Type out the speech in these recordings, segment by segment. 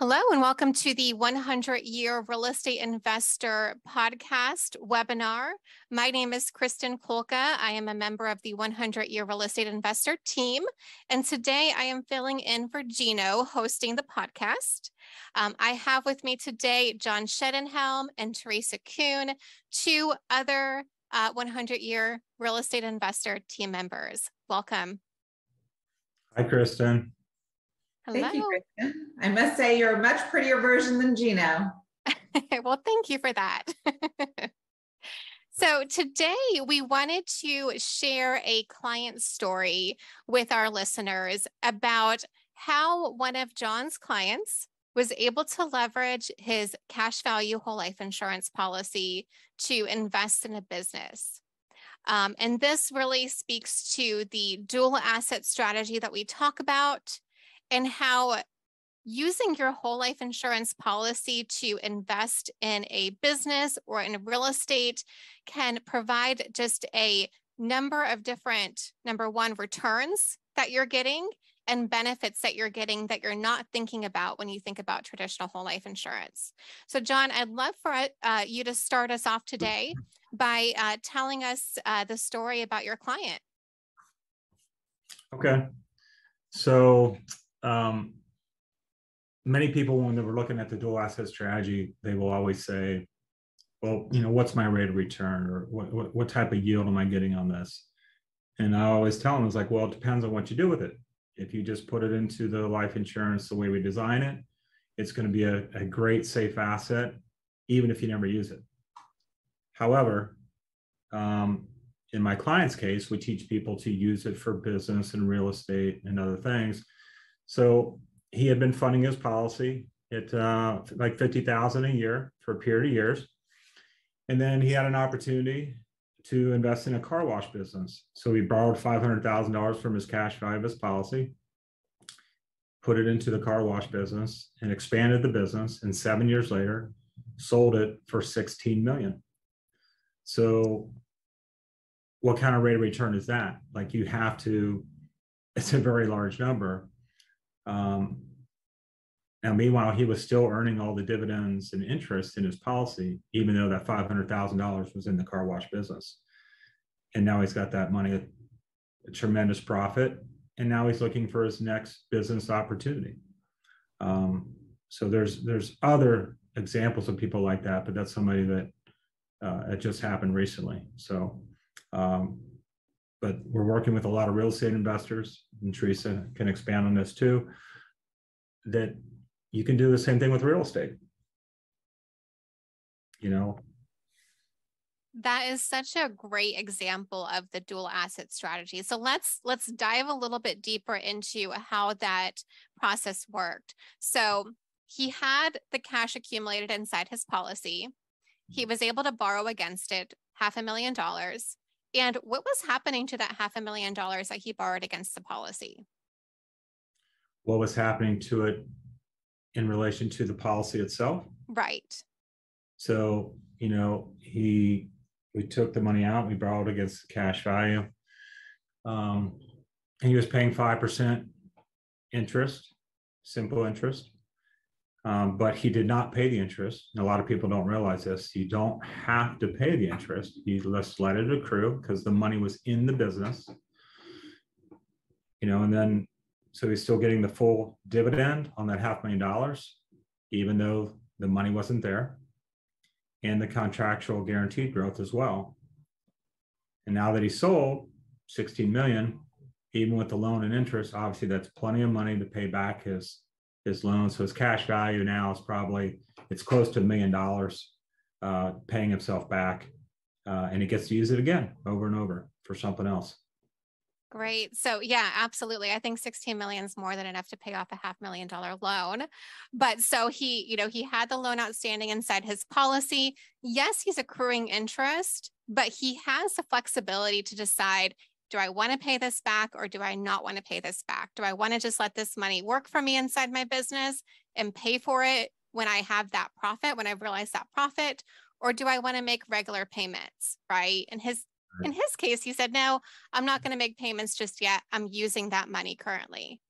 Hello and welcome to the 100-Year Real Estate Investor podcast webinar. My name is Kristen Kolka. I am a member of the 100-Year Real Estate Investor team. And today I am filling in for Gino hosting the podcast. I have with me today John Shedenhelm and Teresa Kuhn, two other 100-Year Real Estate Investor team members. Welcome. Hi, Kristen. Hello. Thank you, Kristen. I must say you're a much prettier version than Gino. Well, thank you for that. So today we wanted to share a client story with our listeners about how one of John's clients was able to leverage his cash value whole life insurance policy to invest in a business. And this really speaks to the dual asset strategy that we talk about, and how using your whole life insurance policy to invest in a business or in real estate can provide just a number of different, number one, returns that you're getting and benefits that you're getting that you're not thinking about when you think about traditional whole life insurance. So John, I'd love for you to start us off today by telling us the story about your client. Okay. So many people, when they were looking at the dual asset strategy, they will always say, well, what's my rate of return, or what type of yield am I getting on this? And I always tell them, it's like, well, it depends on what you do with it. If you just put it into the life insurance the way we design it, it's going to be a great safe asset, even if you never use it. However, in my client's case, we teach people to use it for business and real estate and other things. So he had been funding his policy at like $50,000 a year for a period of years. And then he had an opportunity to invest in a car wash business. So he borrowed $500,000 from his cash value of his policy, put it into the car wash business and expanded the business. And 7 years later, sold it for $16 million. So what kind of rate of return is that? Like, you have to, it's a very large number. Now, meanwhile, he was still earning all the dividends and interest in his policy, even though that $500,000 was in the car wash business. And now he's got that money, a tremendous profit. And now he's looking for his next business opportunity. So there's other examples of people like that, but that's somebody that it just happened recently. So, but we're working with a lot of real estate investors, and Teresa can expand on this too, that you can do the same thing with real estate. That is such a great example of the dual asset strategy. So let's dive a little bit deeper into how that process worked. So he had the cash accumulated inside his policy. He was able to borrow against it $500,000. And what was happening to that $500,000 that he borrowed against the policy? What was happening to it in relation to the policy itself? Right. So, we took the money out, we borrowed against the cash value. And he was paying 5% interest, simple interest. But he did not pay the interest. And a lot of people don't realize this. You don't have to pay the interest. You just let it accrue because the money was in the business. And then, so he's still getting the full dividend on that $500,000, even though the money wasn't there, and the contractual guaranteed growth as well. And now that he sold $16 million, even with the loan and interest, obviously that's plenty of money to pay back his loan. So his cash value now is it's close to $1 million, paying himself back. And he gets to use it again over and over for something else. Great. So yeah, absolutely. I think 16 million is more than enough to pay off a $500,000 loan. But so he had the loan outstanding inside his policy. Yes, he's accruing interest, but he has the flexibility to decide, do I want to pay this back or do I not want to pay this back? Do I want to just let this money work for me inside my business and pay for it when I have that profit, when I've realized that profit, or do I want to make regular payments, right? In his case, he said, no, I'm not going to make payments just yet. I'm using that money currently.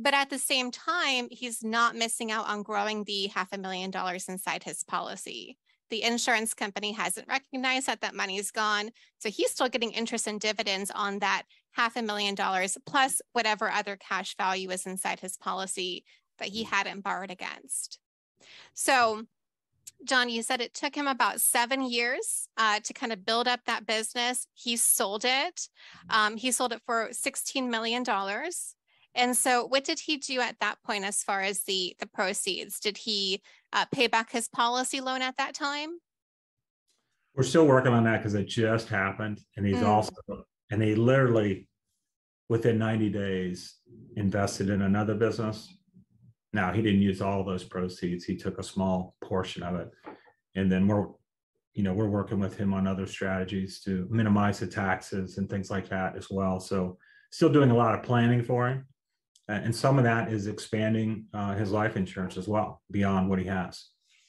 But at the same time, he's not missing out on growing the $500,000 inside his policy. The insurance company hasn't recognized that that money is gone. So he's still getting interest and dividends on that $500,000 plus whatever other cash value is inside his policy that he hadn't borrowed against. So John, you said it took him about 7 years to kind of build up that business. He sold it. He sold it for $16 million. And so what did he do at that point as far as the proceeds? Did he pay back his policy loan at that time? We're still working on that because it just happened. And he's also, and he literally within 90 days invested in another business. Now, he didn't use all those proceeds. He took a small portion of it. And then we're working with him on other strategies to minimize the taxes and things like that as well. So still doing a lot of planning for him. And some of that is expanding his life insurance as well, beyond what he has.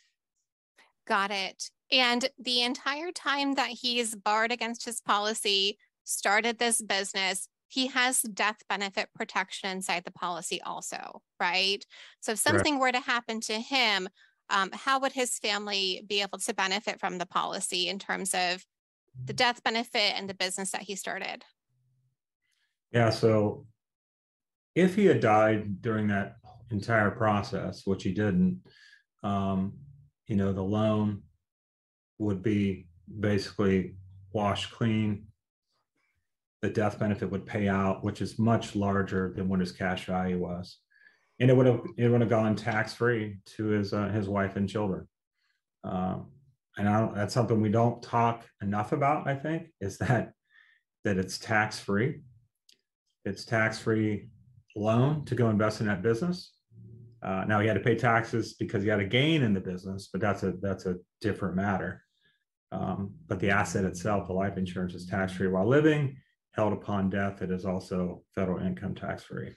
Got it. And the entire time that he's borrowed against his policy, started this business, he has death benefit protection inside the policy also, right? So if something were to happen to him, how would his family be able to benefit from the policy in terms of the death benefit and the business that he started? Yeah, so if he had died during that entire process, which he didn't, the loan would be basically washed clean. The death benefit would pay out, which is much larger than what his cash value was, and it would have gone tax-free to his wife and children. And that's something we don't talk enough about. I think is that it's tax-free. It's tax-free loan to go invest in that business. Now he had to pay taxes because he had a gain in the business, but that's a different matter. But the asset itself, the life insurance, is tax-free while living. Held upon death, it is also federal income tax free.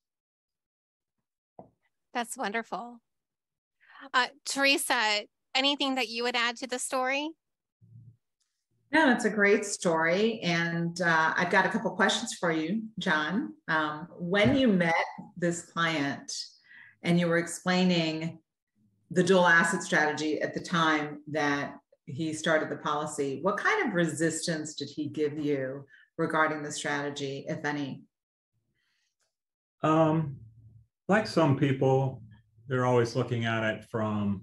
That's wonderful. Teresa, anything that you would add to the story? No, it's a great story. And I've got a couple questions for you, John. When you met this client and you were explaining the dual asset strategy at the time that he started the policy, what kind of resistance did he give you regarding the strategy, if any? Like some people, they're always looking at it from,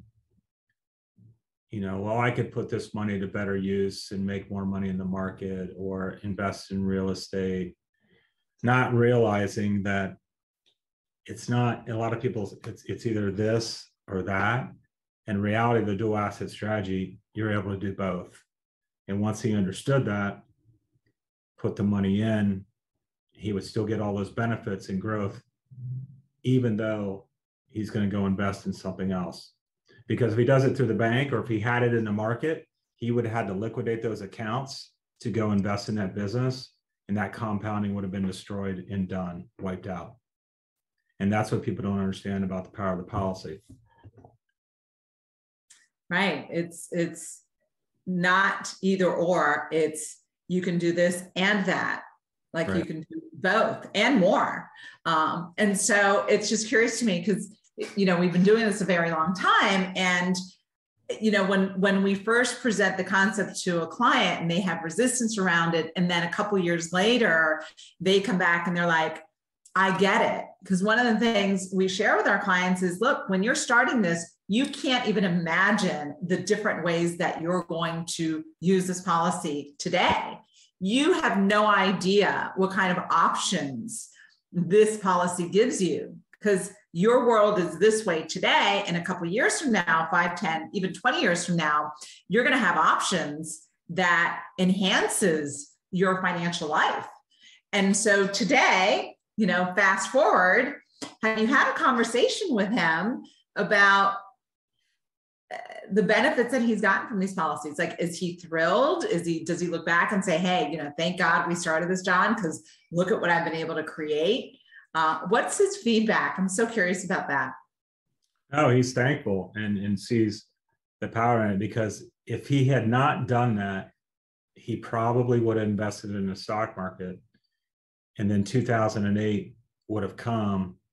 well, I could put this money to better use and make more money in the market or invest in real estate, not realizing that it's not, a lot of people, it's either this or that. In reality, the dual asset strategy, you're able to do both. And once he understood that, put the money in, he would still get all those benefits and growth, even though he's going to go invest in something else. Because if he does it through the bank, or if he had it in the market, he would have had to liquidate those accounts to go invest in that business. And that compounding would have been destroyed and done, wiped out. And that's what people don't understand about the power of the policy. Right. It's not either or. It's you can do this and that. Like right. You can do both and more. And so it's just curious to me because, we've been doing this a very long time. And, when we first present the concept to a client and they have resistance around it, and then a couple of years later, they come back and they're like, I get it. Because one of the things we share with our clients is, look, when you're starting this, you can't even imagine the different ways that you're going to use this policy today. You have no idea what kind of options this policy gives you, because your world is this way today. And a couple of years from now, 5, 10, even 20 years from now, you're going to have options that enhances your financial life. And so today, fast forward, have you had a conversation with him about the benefits that he's gotten from these policies? Like, is he thrilled? Does he look back and say, hey, thank God we started this, John, because look at what I've been able to create? What's his feedback? I'm so curious about that. Oh, he's thankful and sees the power in it, because if he had not done that, he probably would have invested in the stock market. And then 2008 would have come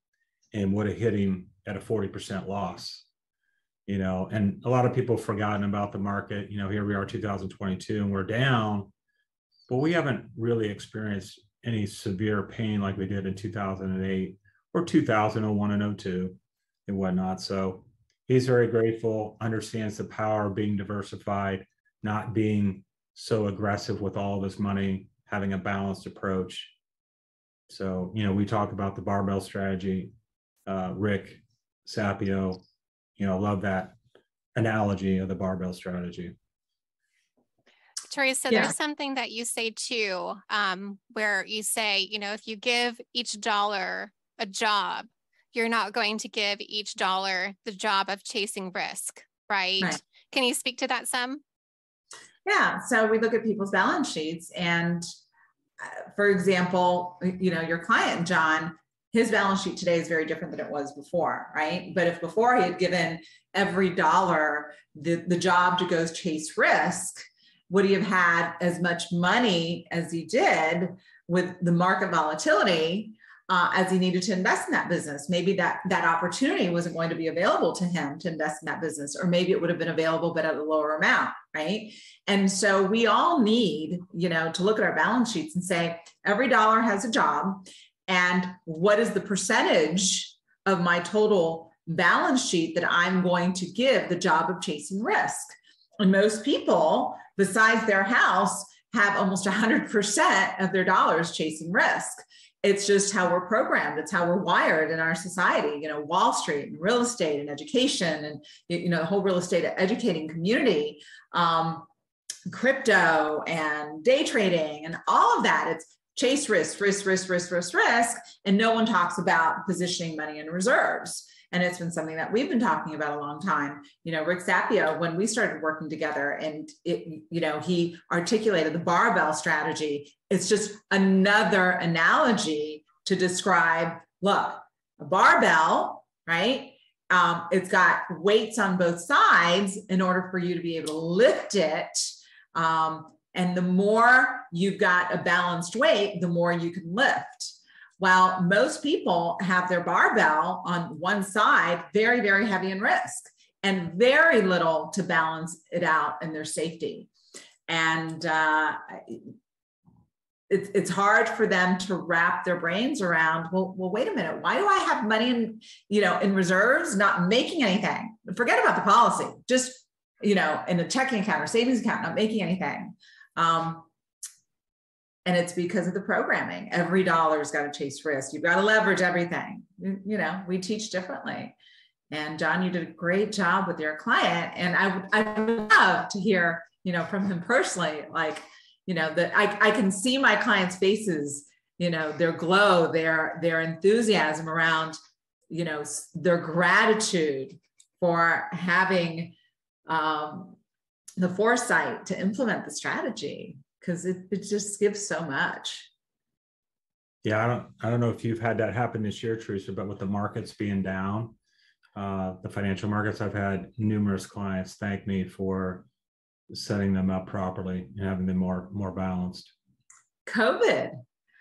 and would have hit him at a 40% loss. And a lot of people have forgotten about the market. Here we are 2022 and we're down, but we haven't really experienced any severe pain like we did in 2008 or 2001 and 02 and whatnot. So he's very grateful, understands the power of being diversified, not being so aggressive with all of his money, having a balanced approach. So, we talk about the barbell strategy. Rick Sapio, love that analogy of the barbell strategy. Teresa, there's something that you say too, where you say, if you give each dollar a job, you're not going to give each dollar the job of chasing risk, right? Can you speak to that some? Yeah. So we look at people's balance sheets and, for example, your client, John, his balance sheet today is very different than it was before, right? But if before he had given every dollar the job to go chase risk, would he have had as much money as he did with the market volatility as he needed to invest in that business? Maybe that opportunity wasn't going to be available to him to invest in that business, or maybe it would have been available, but at a lower amount, right? And so we all need, to look at our balance sheets and say, every dollar has a job, and what is the percentage of my total balance sheet that I'm going to give the job of chasing risk? And most people, besides their house, have almost 100% of their dollars chasing risk. It's just how we're programmed. It's how we're wired in our society. Wall Street and real estate and education and, the whole real estate educating community, crypto and day trading and all of that. It's chase risk, and no one talks about positioning money in reserves. And it's been something that we've been talking about a long time. Rick Sapio, when we started working together and he articulated the barbell strategy, it's just another analogy to describe, look, a barbell, right? It's got weights on both sides in order for you to be able to lift it. And the more you've got a balanced weight, the more you can lift. Well, most people have their barbell on one side, very, very heavy in risk, and very little to balance it out in their safety. And it's hard for them to wrap their brains around, well, wait a minute, why do I have money in reserves, not making anything? Forget about the policy, just, in a checking account or savings account, not making anything. And it's because of the programming. Every dollar's got to chase risk. You've got to leverage everything. We teach differently. And John, you did a great job with your client. And I would love to hear, from him personally, that I can see my clients' faces, their glow, their enthusiasm around, their gratitude for having the foresight to implement the strategy. Because it just gives so much. Yeah, I don't know if you've had that happen this year, Teresa, but with the markets being down, the financial markets, I've had numerous clients thank me for setting them up properly and having them more balanced. COVID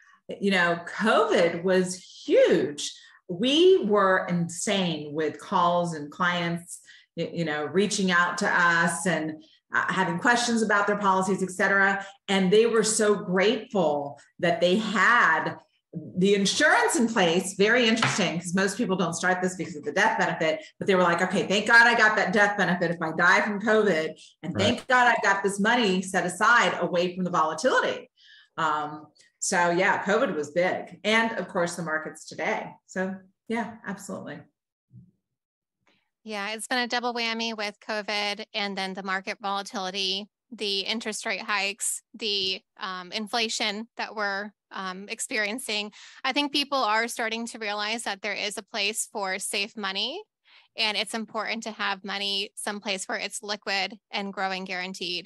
was huge. We were insane with calls and clients, reaching out to us and having questions about their policies, et cetera. And they were so grateful that they had the insurance in place. Very interesting, because most people don't start this because of the death benefit, but they were like, okay, thank God I got that death benefit if I die from COVID. And thank God I got this money set aside away from the volatility. So yeah, COVID was big. And of course the markets today. So yeah, absolutely. Yeah, it's been a double whammy with COVID and then the market volatility, the interest rate hikes, the inflation that we're experiencing. I think people are starting to realize that there is a place for safe money, and it's important to have money someplace where it's liquid and growing guaranteed.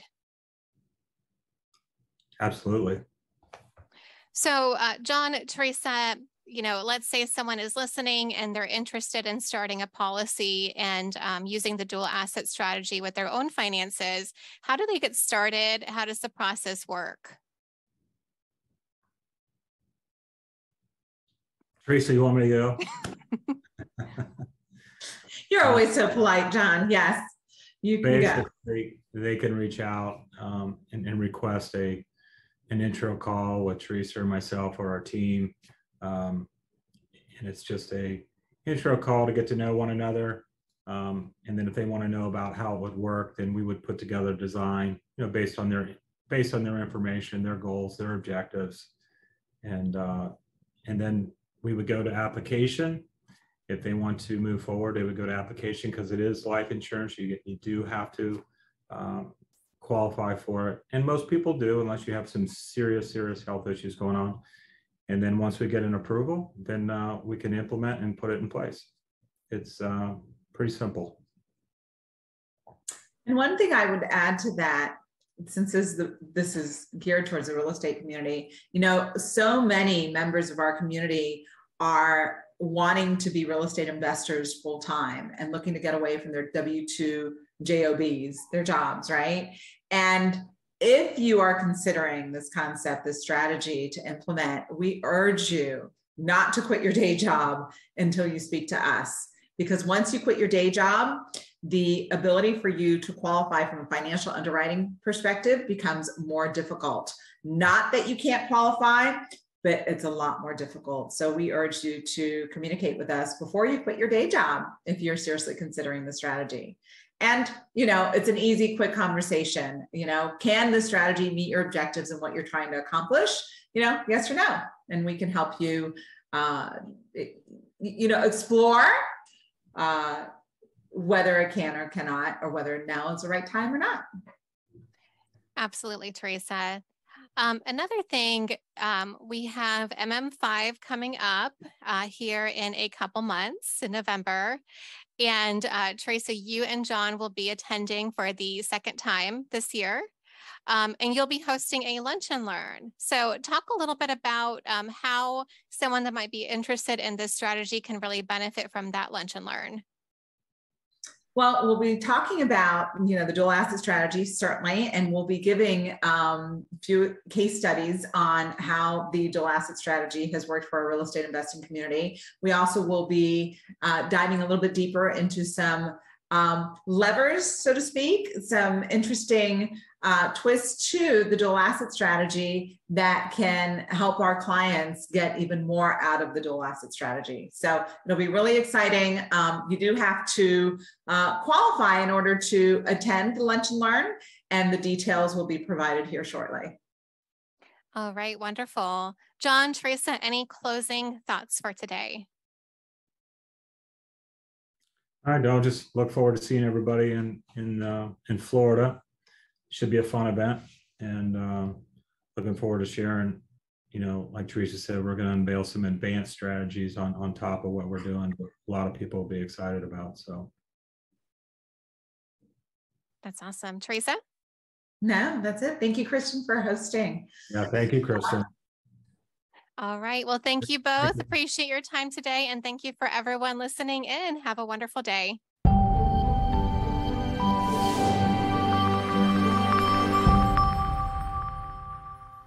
Absolutely. So, John, Teresa, let's say someone is listening and they're interested in starting a policy and using the dual asset strategy with their own finances. How do they get started? How does the process work? Teresa, you want me to go? You're always so polite, John. Yes, you can go. Basically, they can reach out and request an intro call with Teresa or myself or our team. And it's just a intro call to get to know one another. And then if they want to know about how it would work, then we would put together a design, based on their information, their goals, their objectives. And then we would go to application. If they want to move forward, they would go to application, because it is life insurance. You do have to qualify for it. And most people do, unless you have some serious health issues going on. And then once we get an approval, then we can implement and put it in place. It's pretty simple. And one thing I would add to that, since this is geared towards the real estate community, so many members of our community are wanting to be real estate investors full time and looking to get away from their W-2 jobs, their jobs, right? And if you are considering this concept, this strategy to implement, we urge you not to quit your day job until you speak to us. Because once you quit your day job, the ability for you to qualify from a financial underwriting perspective becomes more difficult. Not that you can't qualify, but it's a lot more difficult. So we urge you to communicate with us before you quit your day job if you're seriously considering the strategy. And, it's an easy, quick conversation. Can the strategy meet your objectives and what you're trying to accomplish? Yes or no. And we can help you, explore whether it can or cannot, or whether now is the right time or not. Absolutely, Teresa. Another thing, we have MM5 coming up here in a couple months in November. And Teresa, you and John will be attending for the second time this year. And you'll be hosting a lunch and learn. So talk a little bit about how someone that might be interested in this strategy can really benefit from that lunch and learn. Well, we'll be talking about, the dual asset strategy, certainly, and we'll be giving a few case studies on how the dual asset strategy has worked for our real estate investing community. We also will be diving a little bit deeper into some levers, so to speak, some interesting twists to the dual asset strategy that can help our clients get even more out of the dual asset strategy. So it'll be really exciting. You do have to qualify in order to attend the lunch and learn, and the details will be provided here shortly. All right, wonderful. John, Teresa, any closing thoughts for today? All right, I'll just look forward to seeing everybody in Florida. Should be a fun event, and looking forward to sharing. Like Teresa said, we're going to unveil some advanced strategies on top of what we're doing, but a lot of people will be excited about. So that's awesome. Teresa? No, that's it. Thank you, Kristen, for hosting. Yeah, thank you, Kristen. All right. Well, thank you both. Appreciate your time today. And thank you for everyone listening in. Have a wonderful day.